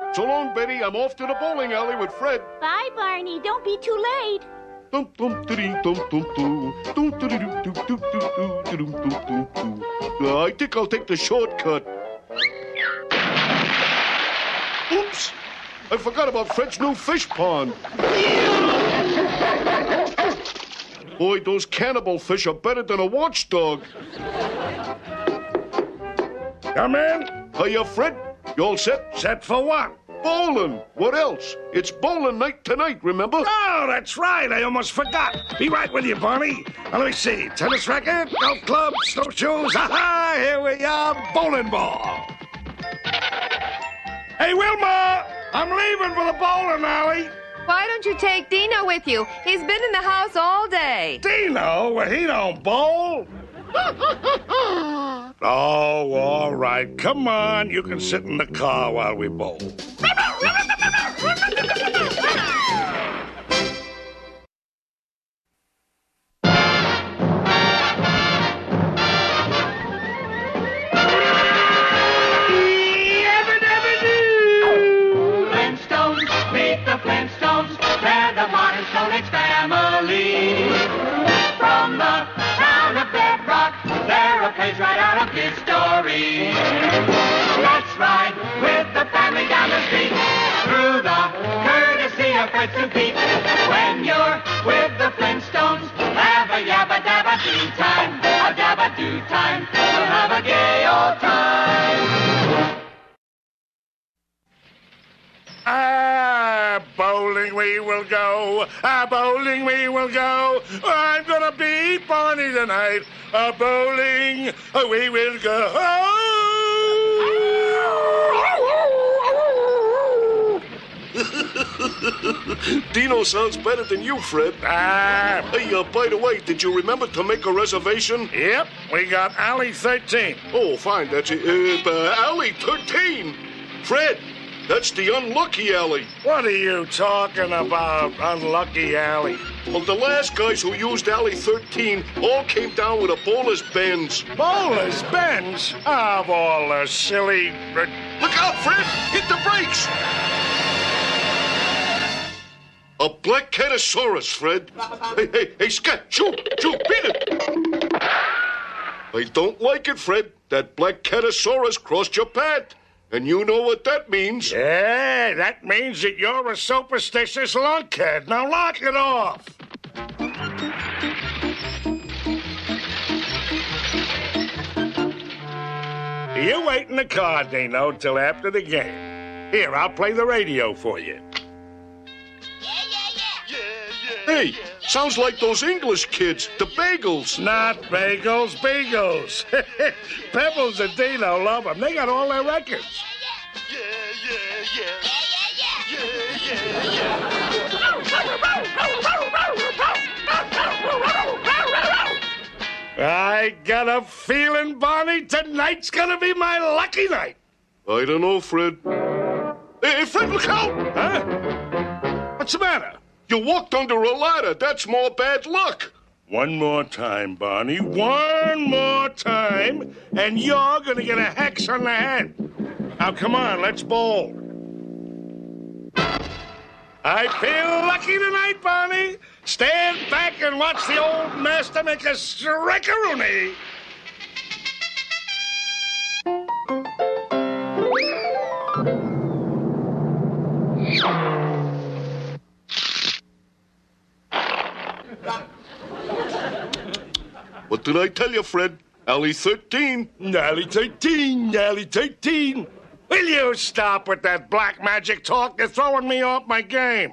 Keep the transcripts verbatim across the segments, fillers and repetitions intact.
So long, Betty. I'm off to the bowling alley with Fred. Bye, Barney. Don't be too late. Dum dum dee dum dum dum dum dum dum dum dum dum dum dum. I think I'll take the shortcut. Oops! I forgot about Fred's new fish pond. Boy, those cannibal fish are better than a watchdog. Come in. Hiya, Fred. You all set? Set for what? Bowling. What else? It's bowling night tonight, remember? Oh, that's right. I almost forgot. Be right with you, Barney. Now, let me see. Tennis racket, golf club, snowshoes. Ha-ha! Here we are. Bowling ball. Hey, Wilma! I'm leaving for the bowling alley. Why don't you take Dino with you? He's been in the house all day. Dino? Well, he don't bowl. Oh, all right. Come on. You can sit in the car while we bowl. Flintstones, meet the Flintstones. They're the modern Stone Age family. From the town of Bedrock, they're a page right out of history. Let's ride with the family down the street through the courtesy of Fritz and Pete. When you're with the Flintstones, have a yabba dabba do time, a dabba do time. We'll have a gay old time. Ah, bowling we will go. Ah, bowling we will go. I'm gonna be Barney tonight. Ah, bowling we will go. Dino sounds better than you, Fred. Ah, Hey, uh, by the way, did you remember to make a reservation? yep, we got Alley thirteen. Oh, fine. That's it. Uh, uh, alley thirteen. Fred, that's the unlucky alley. What are you talking about, Unlucky Alley? Well, the last guys who used alley thirteen all came down with a bowler's bends. Bowler's Benz? Of all the silly... Look out, Fred! Hit the brakes! A black catasaurus, Fred. Hey, hey, hey, Scat, shoot, shoot, beat it! I don't like it, Fred. That black catasaurus crossed your path. And you know what that means. Yeah, that means that you're a superstitious lunkhead. Now lock it off. You wait in the car, Dino, till after the game. Here, I'll play the radio for you. Hey, sounds like those English kids, the Bagels. Not bagels, beagles. Pebbles and Dino love them. They got all their records. I got a feeling, Barney, tonight's gonna be my lucky night. I don't know, Fred. Hey, Fred, look out! Huh? What's the matter? You walked under a ladder. That's more bad luck. One more time, Barney. One more time, and you're gonna get a hex on the head. Now, come on, let's bowl. I feel lucky tonight, Barney. Stand back and watch the old master make a strike-a-rooney. What did I tell you, Fred? Alley thirteen. Alley thirteen, Alley thirteen. Will you stop with that black magic talk? You're throwing me off my game.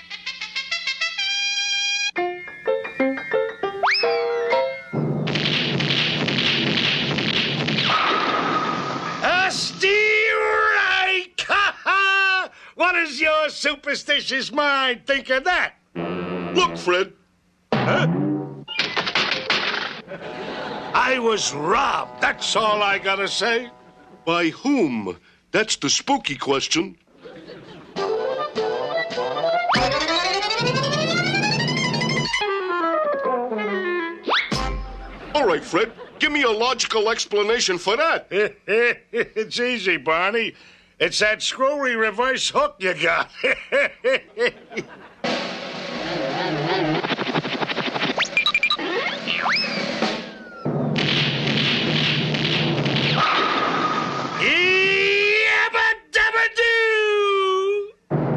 A strike! Ha ha! What does your superstitious mind think of that? Look, Fred. Huh? I was robbed. That's all I gotta say. By whom? That's the spooky question. All right, Fred. Give me a logical explanation for that. It's easy, Barney. It's that screwy reverse hook you got. Yabba-dabba-doo!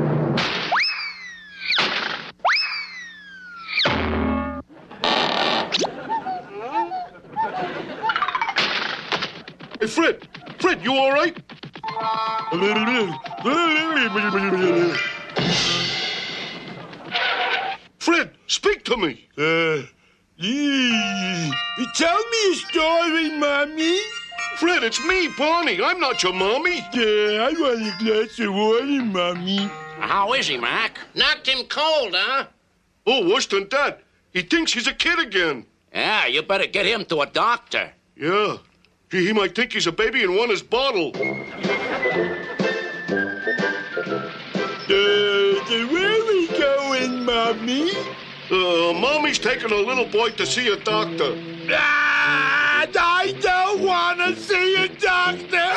Hey, Fred. Fred, you all right? Fred, speak to me. Uh, tell me a story, Mommy. Fred, it's me, Barney. I'm not your mommy. Yeah, I want a glass of water, Mommy. How is he, Mac? Knocked him cold, huh? Oh, worse than that. He thinks he's a kid again. Yeah, you better get him to a doctor. Yeah. Gee, he might think he's a baby and want his bottle. Uh, where we going, Mommy? Uh, Mommy's taking a little boy to see a doctor. Ah, I don't want to see a doctor.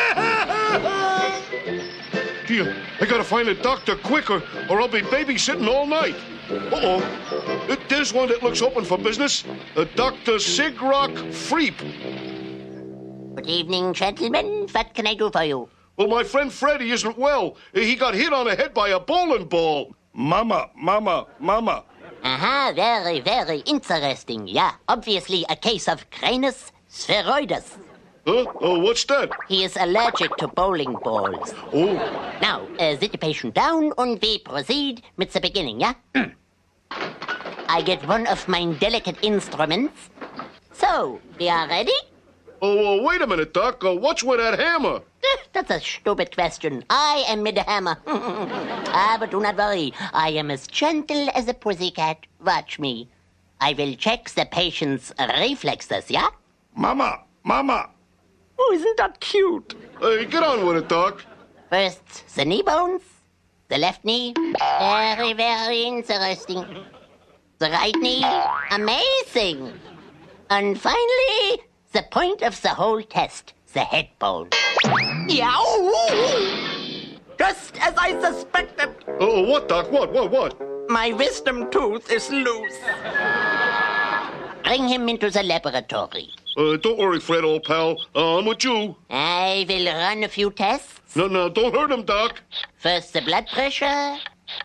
Gee, I gotta find a doctor quicker, or I'll be babysitting all night. Uh-oh. There's one that looks open for business. Uh, Doctor Sigrock Freep. Good evening, gentlemen. What can I do for you? Well, my friend Freddie isn't well. He got hit on the head by a bowling ball. Mama, Mama, Mama. Aha, very, very interesting. Yeah, obviously a case of Cranus spheroides. Huh? Oh, what's that? He is allergic to bowling balls. Oh. Now, uh, sit the patient down and we proceed with the beginning, yeah? I get one of my delicate instruments. So, we are ready? Oh, uh, wait a minute, Doc. Uh, what's with that hammer? Eh, That's a stupid question. I am with the hammer. ah, but do not worry. I am as gentle as a pussycat. Watch me. I will check the patient's reflexes, yeah? Mama, Mama. Oh, isn't that cute? Hey, get on with it, Doc. First, the knee bones. The left knee. Very, very interesting. The right knee. Amazing. And finally, the point of the whole test. The head bone. Yow! Just as I suspected, Oh, what, Doc? What, what, what? my wisdom tooth is loose. Bring him into the laboratory. Uh, don't worry, Fred, old pal. Uh, I'm with you. I will run a few tests. No, no, don't hurt him, Doc. First, the blood pressure.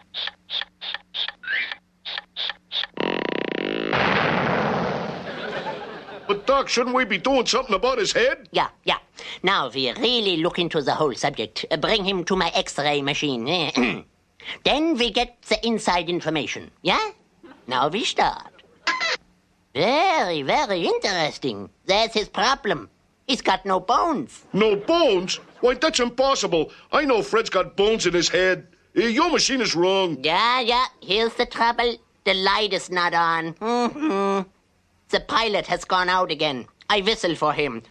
But, Doc, shouldn't we be doing something about his head? Yeah, yeah. Now we really look into the whole subject. Uh, Bring him to my X-ray machine. Then we get the inside information. Yeah? Now we start. Very, very interesting. There's his problem. He's got no bones. No bones? Why, that's impossible. I know Fred's got bones in his head. Uh, Your machine is wrong. Yeah, yeah. Here's the trouble. The light is not on. Mm-hmm. The pilot has gone out again. I whistle for him.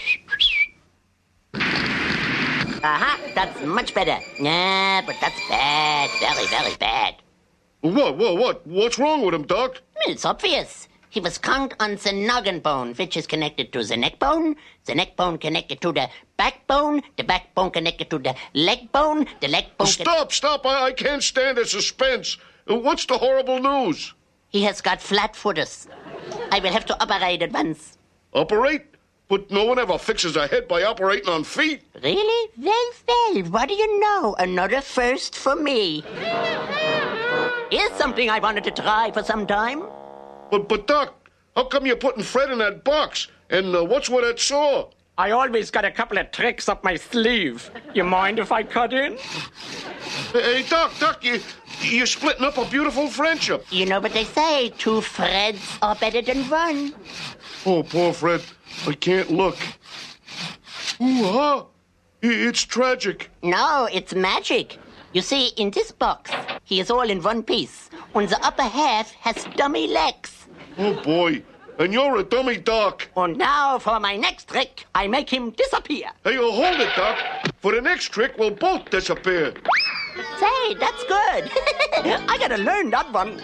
Aha, that's much better. Nah, but that's bad. Very, very bad. What, what, what? What's wrong with him, Doc? It's obvious. He was conked on the noggin bone, which is connected to the neck bone, the neck bone connected to the backbone, the backbone connected to the leg bone, the leg bone... con- Stop, stop. I, I can't stand the suspense. Uh, What's the horrible news? He has got flat footers. I will have to operate at once. Operate? But no one ever fixes a head by operating on feet. Really? Well, well, what do you know? Another first for me. Here's something I wanted to try for some time. But, but Doc, how come you're putting Fred in that box? And uh, what's with that saw? I always got a couple of tricks up my sleeve. You mind if I cut in? Hey, Doc, Doc, you, you're splitting up a beautiful friendship. You know what they say, two Freds are better than one. Oh, poor Fred. I can't look. Ooh, huh? It's tragic. No, it's magic. You see, in this box, he is all in one piece. And the upper half has dummy legs. Oh, boy. And you're a dummy, Doc. And now for my next trick, I make him disappear. Hey, oh, hold it, Doc. For the next trick, we'll both disappear. Say, that's good. I gotta learn that one.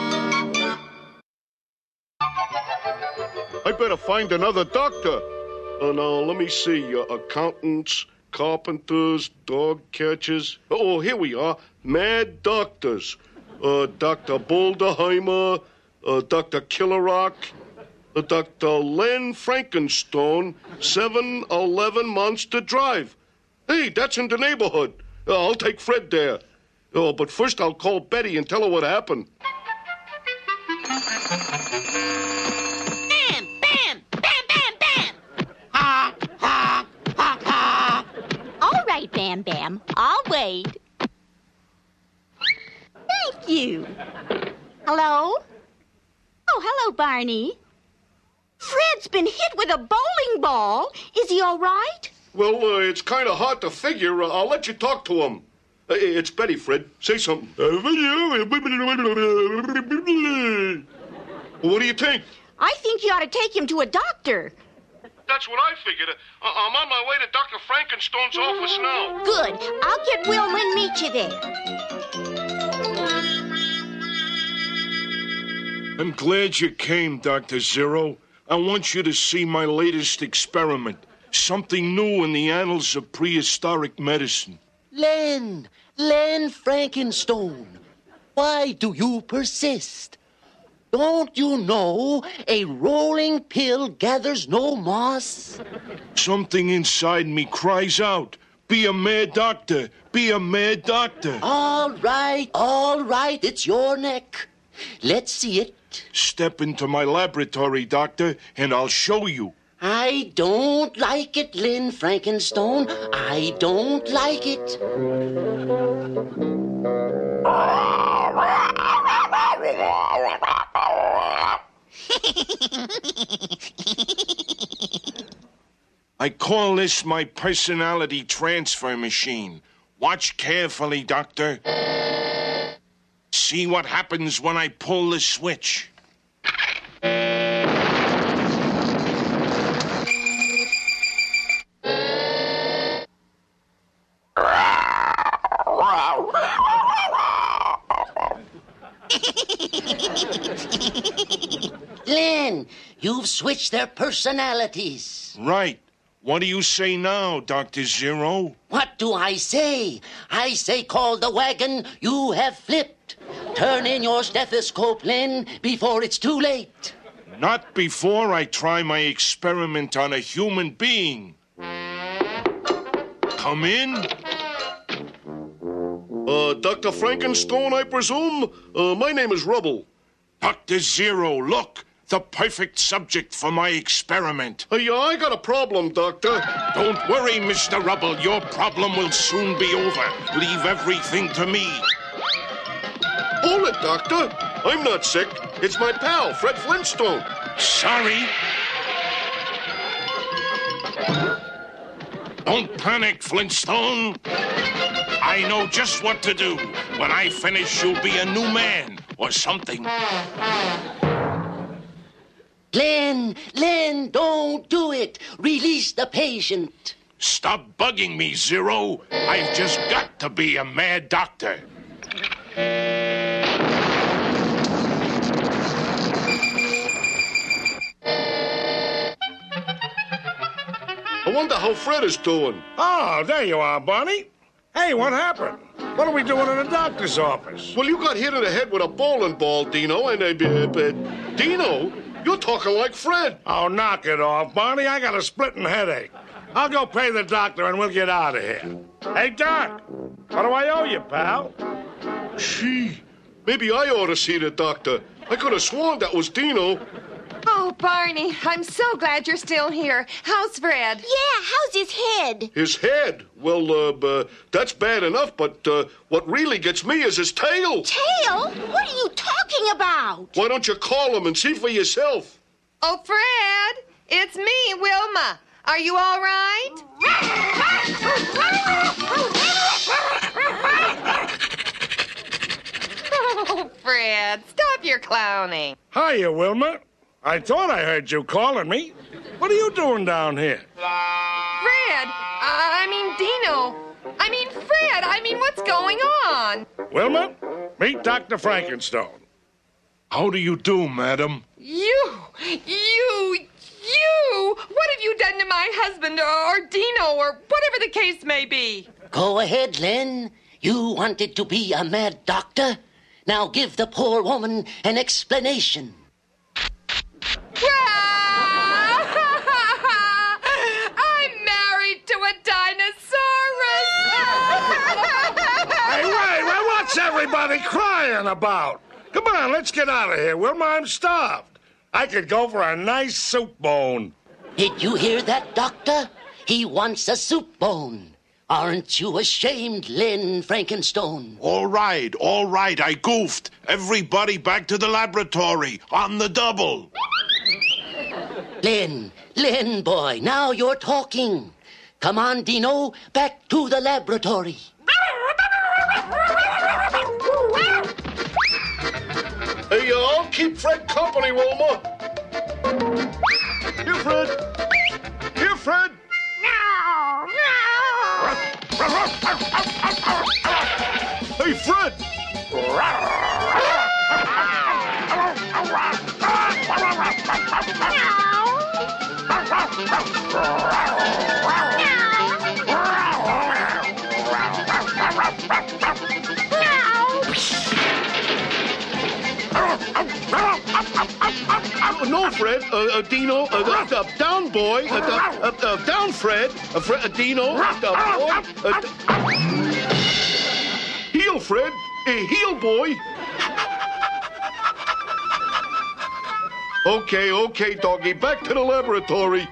I better find another doctor. Uh, now, let me see. Uh, accountants, carpenters, dog catchers. Oh, here we are. Mad doctors. Uh, Doctor Boulderheimer, uh, Doctor Killerock, uh, Doctor Len Frankenstone, seven eleven Monster Drive. Hey, that's in the neighborhood. Uh, I'll take Fred there. Oh, but first I'll call Betty and tell her what happened. Bam, bam, bam, bam, bam. Ha, ha, ha, ha. All right, Bam Bam. I'll wait. Thank you. Hello? Oh, hello, Barney. Fred's been hit with a bowling ball. Is he all right? Well, uh, it's kind of hard to figure. Uh, I'll let you talk to him. Uh, it's Betty, Fred. Say something. What do you think? I think you ought to take him to a doctor. That's what I figured. Uh, I'm on my way to Doctor Frankenstone's office now. Good. I'll get Wilma and meet you there. I'm glad you came, Doctor Zero. I want you to see my latest experiment. Something new in the annals of prehistoric medicine. Len, Len Frankenstone, why do you persist? Don't you know a rolling pill gathers no moss? Something inside me cries out, be a mad doctor, be a mad doctor. All right, all right, it's your neck. Let's see it. Step into my laboratory, doctor, and I'll show you. I don't like it, Len Frankenstone. I don't like it. I call this my personality transfer machine. Watch carefully, doctor. See what happens when I pull the switch. Len, you've switched their personalities. Right. What do you say now, Doctor Zero? What do I say? I say call the wagon. You have flipped. Turn in your stethoscope, Len, before it's too late. Not before I try my experiment on a human being. Come in. Uh, Doctor Frankenstone, I presume? Uh, my name is Rubble. Doctor Zero, look. The perfect subject for my experiment. Hey, uh, I got a problem, Doctor. Don't worry, Mister Rubble. Your problem will soon be over. Leave everything to me. Hold it, Doctor. I'm not sick. It's my pal, Fred Flintstone. Sorry. Don't panic, Flintstone. I know just what to do. When I finish, you'll be a new man or something. Len, Len, don't do it. Release the patient. Stop bugging me, Zero. I've just got to be a mad doctor. I wonder how Fred is doing. Oh, there you are, Barney. Hey, what happened? What are we doing in the doctor's office? Well, you got hit in the head with a bowling ball, Dino, and... Uh, uh, uh, Dino? You're talking like Fred. Oh, knock it off, Barney. I got a splitting headache. I'll go pay the doctor and we'll get out of here. Hey, Doc, what do I owe you, pal? Gee, maybe I ought to see the doctor. I could have sworn that was Dino. Oh, Barney, I'm so glad you're still here. How's Fred? Yeah, how's his head? His head? Well, uh, uh that's bad enough, but uh, what really gets me is his tail. Tail? What are you talking about? Why don't you call him and see for yourself? Oh, Fred, it's me, Wilma. Are you all right? Oh, Fred, stop your clowning. Hiya, Wilma. I thought I heard you calling me. What are you doing down here? Fred, I mean Dino. I mean Fred, I mean what's going on? Wilma, meet Doctor Frankenstone. How do you do, madam? You, you, you! What have you done done to my husband or, or Dino or whatever the case may be. Go ahead, Len. You wanted to be a mad doctor? Now give the poor woman an explanation. I'm married to a dinosaurus. Hey, wait, wait, what's everybody crying about? Come on, let's get out of here, Wilma. I'm starved. I could go for a nice soup bone. Did you hear that, Doctor? He wants a soup bone. Aren't you ashamed, Len Frankenstone? All right, all right, I goofed. Everybody back to the laboratory, on the double. Len, Len boy, now you're talking. Come on, Dino, back to the laboratory. Hey, uh, I'll keep Fred company, Wilma. Here, Fred. Here, Fred. Hey, Fred! No, Fred. Uh, uh, Dino. Uh, uh, uh, down, boy. Uh, uh, uh, down, Fred. Uh, Fred. Uh, Dino. Uh, boy. Uh, heel, Fred. Uh, heel, boy. Okay, okay, doggy. Back to the laboratory.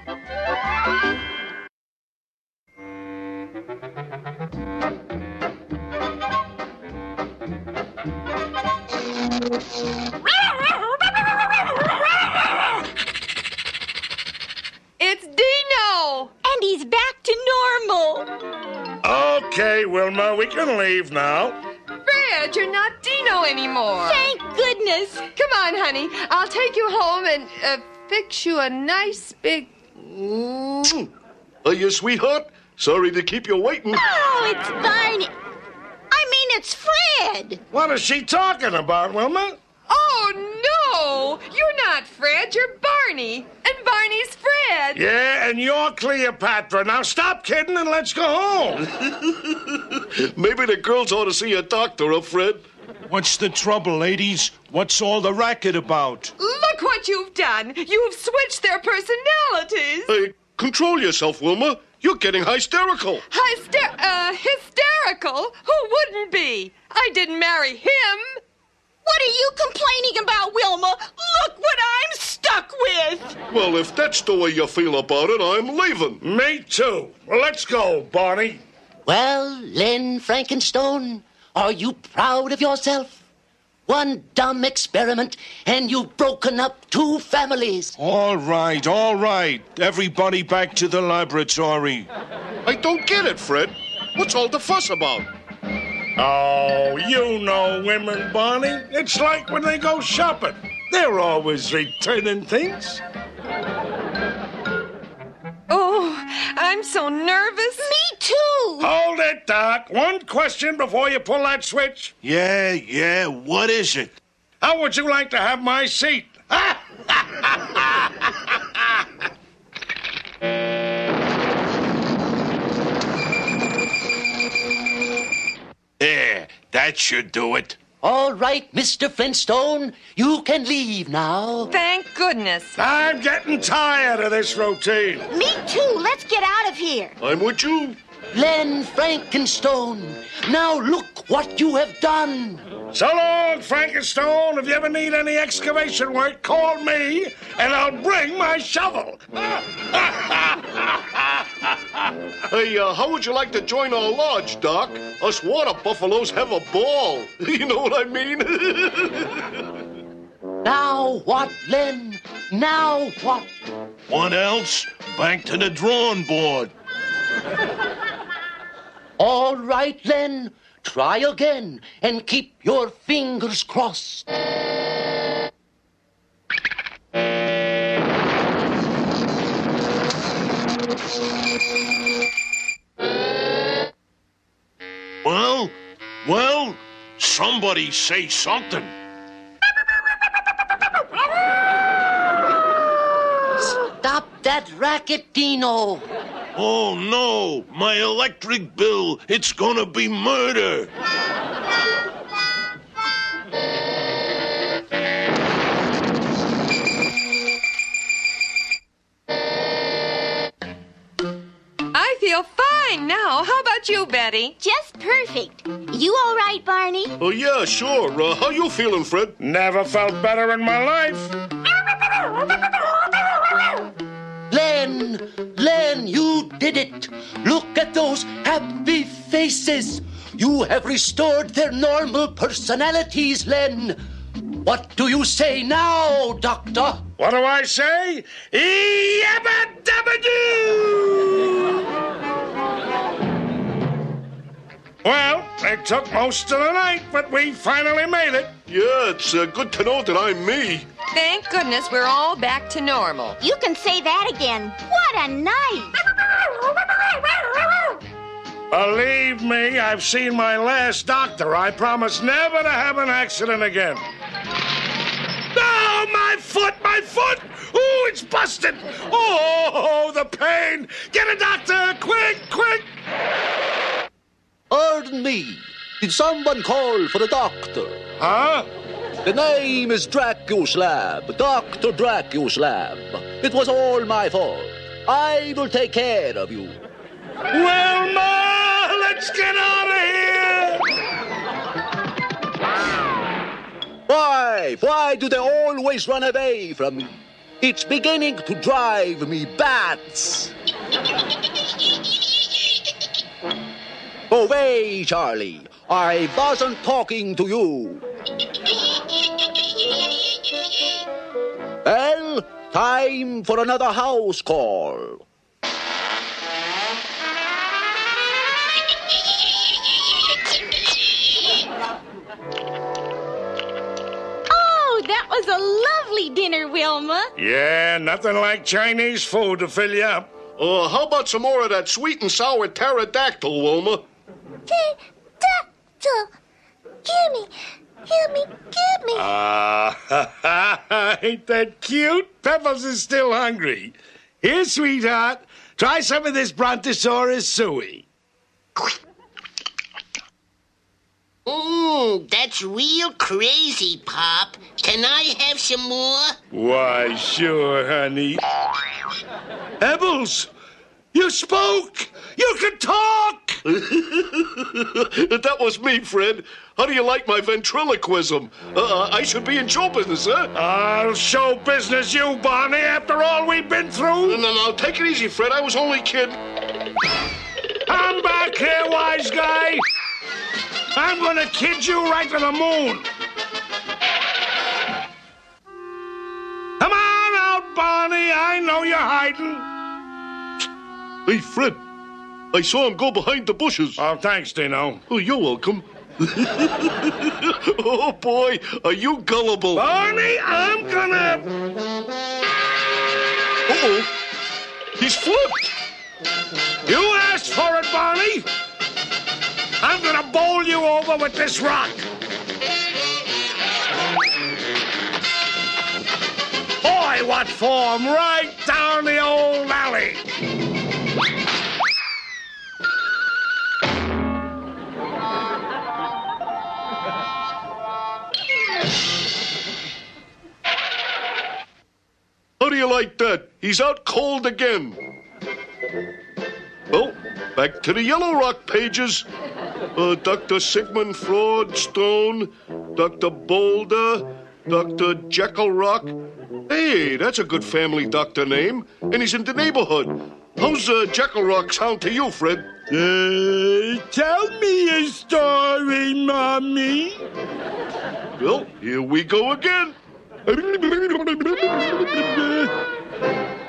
It's Dino! And he's back to normal. Okay, Wilma, we can leave now. Fred, you're not Dino anymore. Thank goodness. Come on, honey. I'll take you home and uh, fix you a nice big... Mm. Are you, sweetheart? Sorry to keep you waiting. Oh, it's Barney. I mean, it's Fred. What is she talking about, Wilma? Oh, no! You're not Fred, you're Barney. And Barney's Fred. Yeah, and you're Cleopatra. Now stop kidding and let's go home. Maybe the girls ought to see a doctor, huh, Fred? What's the trouble, ladies? What's all the racket about? Look what you've done. You've switched their personalities. Hey, control yourself, Wilma. You're getting hysterical. Hyster- uh, hysterical? Who wouldn't be? I didn't marry him. What are you complaining about, Wilma? Look what I'm stuck with. Well, if that's the way you feel about it, I'm leaving. Me too. Well, let's go, Barney. Well, Len Frankenstone, are you proud of yourself? One dumb experiment, and you've broken up two families. All right, all right. Everybody back to the laboratory. I don't get it, Fred. What's all the fuss about? Oh, you know women, Barney. It's like when they go shopping. They're always returning things. Oh, I'm so nervous. Me too. Hold it, Doc. One question before you pull that switch. Yeah, yeah, what is it? How would you like to have my seat? There, that should do it. All right, Mister Flintstone, you can leave now. Thank goodness. I'm getting tired of this routine. Me too. Let's get out of here. I'm with you. Len Frankenstone, now look what you have done. So long, Frankenstone. If you ever need any excavation work, call me, and I'll bring my shovel. Hey, uh, how would you like to join our lodge, Doc? Us water buffaloes have a ball. You know what I mean? Now what, Len? Now what? What else? Back to the drawing board. All right, Len. Try again and keep your fingers crossed. Well, well, somebody say something. Stop that that racket, Dino. Oh, no. My electric bill. It's gonna be murder. I feel fine now. How about you, Betty? Just perfect. You all right, Barney? Oh, yeah, sure. Uh, how you feeling, Fred? Never felt better in my life. Len, Len, you did it. Look at those happy faces. You have restored their normal personalities, Len. What do you say now, Doctor? What do I say? Yabba dabba doo! Well, it took most of the night, but we finally made it. Yeah, it's uh, good to know that I'm me. Thank goodness we're all back to normal. You can say that again. What a night! Believe me, I've seen my last doctor. I promise never to have an accident again. Oh, my foot, my foot! Oh, it's busted! Oh, the pain! Get a doctor, quick, quick! Pardon me. Did someone call for a doctor? Huh? The name is Dracuslab, Doctor Dracuslab. It was all my fault. I will take care of you. Wilma, let's get out of here! Why? Why do they always run away from me? It's beginning to drive me bats. Away, Charlie. I wasn't talking to you. Well, time for another house call. Oh, that was a lovely dinner, Wilma. Yeah, nothing like Chinese food to fill you up. Uh, how about some more of that sweet and sour pterodactyl, Wilma? Pterodactyl. Gimme, gimme, gimme. Ah, ain't that cute? Pebbles is still hungry. Here, sweetheart, try some of this Brontosaurus suey. Mmm, that's real crazy, Pop. Can I have some more? Why, sure, honey. Pebbles, you spoke! You can talk! That was me, Fred. How do you like my ventriloquism? Uh, I should be in show business, huh? I'll show business you, Barney, after all we've been through. No, no, no, take it easy, Fred. I was only kidding. I'm back here, wise guy. I'm gonna kid you right to the moon. Come on out, Barney. I know you're hiding. Hey, Fred. I saw him go behind the bushes. Oh, thanks, Dino. Oh, you're welcome. Oh, boy, are you gullible. Barney, I'm gonna... Uh-oh. He's flipped. You asked for it, Barney. I'm gonna bowl you over with this rock. Boy, what form! Right down the old alley. How do you like that? He's out cold again. Well, back to the Yellow Rock pages. Uh, Doctor Sigmund Freud Stone, Doctor Boulder, Doctor Jekyll Rock. Hey, that's a good family doctor name, and he's in the neighborhood. How's uh, Jekyll Rock sound to you, Fred? Uh, tell me a story, Mommy. Well, here we go again.